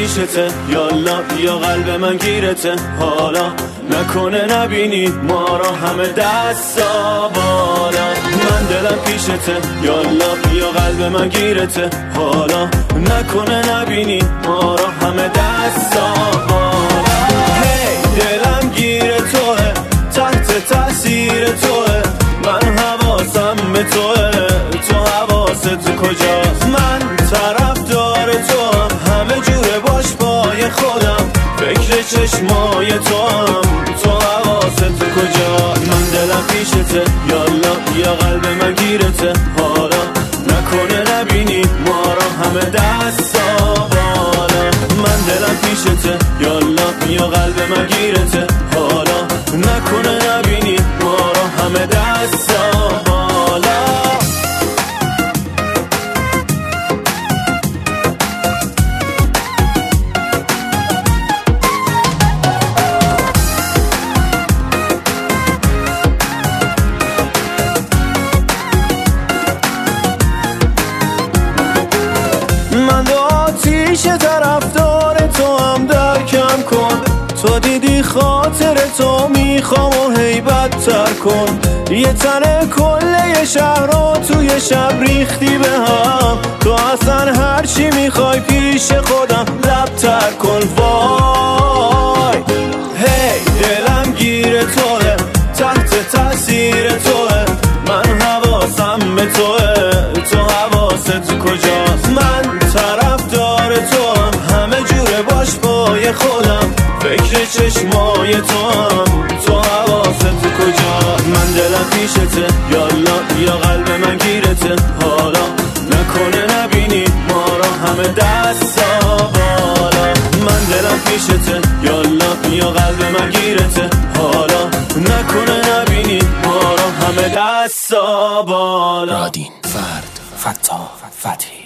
پیشته، یالا یا قلب من گیرته، حالا نکنه نبینی ما را همه دستا بالا. من دلم پیشته، یالا یا قلب من گیرته، حالا نکنه نبینی ما را همه دستا بالا. هی دلم گیر توه، تحت تاثیر توه، من حواسم به توه، تو حواست کجاست؟ من طرفدار توام، همه جوره باش پای خودم، فکر چشمای توام، تو حواست کجاست؟ من دلم پیشته، یالا یا قلب من گیرته، حالا نکنه نبینی ما را همه دستا بالا. من دلم پیشته، یالا یا قلب من گیرته، حالا نکنه نبینی ما را همه دستا بالا. من با آتیش طرفدار تو هم درکم کن، تو دیدی خاطر تو میخوام و هیبت تر کن. یه تنه کله شهر رو توی شب ریختی به هم، تو اصلا هرچی میخوای پیش خودم لب تر کن. وای هی دلم گیر توه، تحت تاثیر توه، من حواسم به توه، تو حواست کجاست؟ من طرفدار توام، همه جوره باش پای خودم، فکر چشمای توام، تو حواست کجاست؟ من دلم پیشته، یالا یا قلب من گیرته، حالا نکنه نبینی ما را همه دستا بالا. من دلم پیشته، یالا یا قلب من گیرته، حالا نکنه نبینی ما را همه دستا بالا. رادین، فرد، فتاح، فتحی.